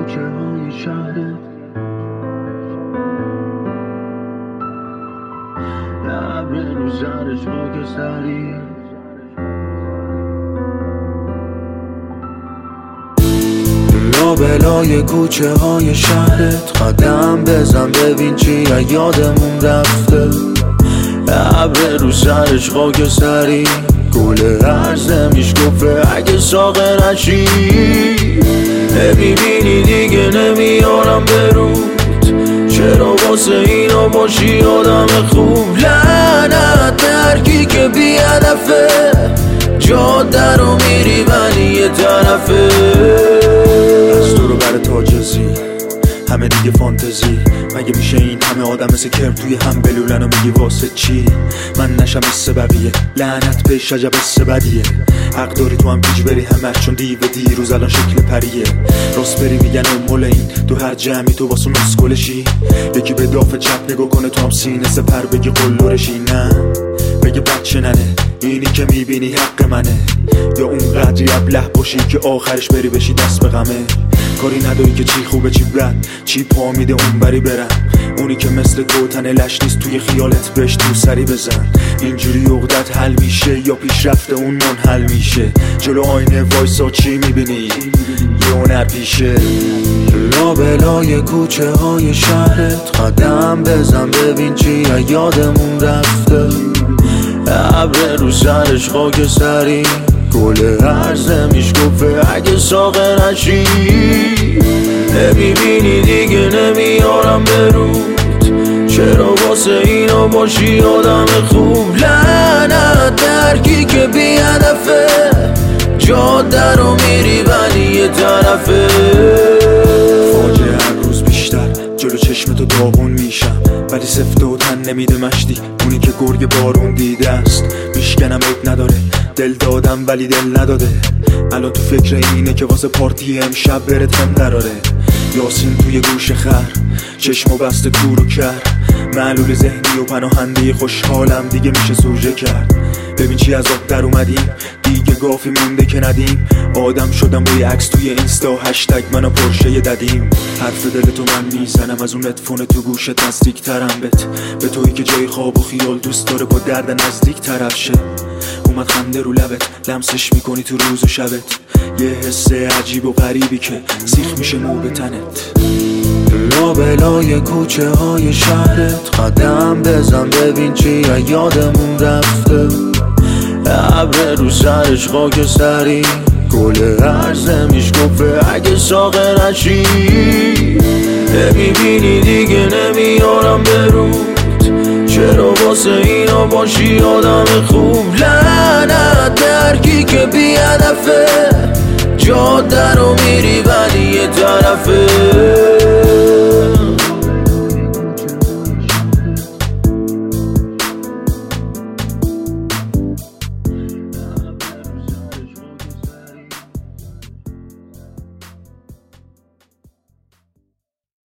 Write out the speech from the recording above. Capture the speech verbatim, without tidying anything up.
کوچه های شهرت، ابر رو سرش خاکستری. لابلای کوچه های شهرت قدم بزن ببین چی یادمون رفته، ابر رو سرش خاکستری. گل عرضه میش گفته اگه ساقه نشی، نمیبینی دیگه نمیارم برود، چرا واسه اینا باشی آدم خوب. لعنت درکی که بی هدفه، جاده رو میری ولی یه طرفه. از تو رو بر تاجزی همه دیگه فانتزی، مگه میشه این همه آدم مثل کرم توی هم بلولن و میگی واسه چی؟ من نشم مثل بقیه، لعنت به شجب مثل بدیه. حق داری تو هم پیج بری همش چون دیو دیروز الان شکل پریه. راست بری میگن امول این تو هر جمعی تو واسه مسکلشی، یکی به داف چپ نگاه کنه تو هم سینه سپر بگی قلورشی. نه بگه بچه ننه اینی که میبینی حق منه، یا اون قدری ابله باشی که آخرش بری بشی دست به غمه. کاری نداری که چی خوبه چی بد، چی پا میده اون بری برم. اونی که مثل تو تنه لش نیست توی خیالت بهش تو سری بزن. اینجوری عقدت حل میشه یا پیشرفت اون منحل میشه؟ جلو آینه وایسا چی میبینی؟ یه هنر پیشه. لابلای کوچه های شهرت قدم بزن ببین چی یادمون رفته، ابر رو سرش خاکستری. گل عرضه میش گفته اگه ساقه نشی، نمیبینی دیگه نمیارم برود، چرا واسه اینا باشی آدم خوب. لعنت درکی که بی هدفه، جاده رو میری ولی یه طرفه. فاجعه هر روز بیشتر جلو چشمتو داغون میشم، ولی سفته و تن نمیده مشتی. اونی که گرگ بارون دیده است میشکنم عیب نداره، دل دادم ولی دل نداده. الان تو فکر اینه که واسه پارتی امشب بره تم دراره. یاسین توی گوش خر چشمو بسته کورو کرد، معلول ذهنی و پناهنده خوشحالم دیگه میشه سوژه کرد. ببین چی از آب در اومدیم، دیگه گافی مونده که ندیم. آدم شدم با یه عکس توی اینستا هشتگ منو پرشه ددیم. حرف دلتو من میزنم از اون ادفون تو گوشت، نزدیک ترم بت به تویی که جای خواب و خیال دوست داره با درد نزدیک طرف شه. اومد خنده رو لبت لمسش میکنی تو روز و شبت، یه حس عجیب و غریبی که سیخ میشه مو به تنت. لابلای کوچه های شهرت قدم بزن ببین چی یادمون رفته، ابر رو سرش خاکستری. گل عرضه میش گفته اگه ساقه نشی، نمیبینی دیگه نمیارم برود، چرا واسه اینا باشی آدم خوب. لعنت درکی که بی هدفه، جاده رو میری ولی یه طرفه.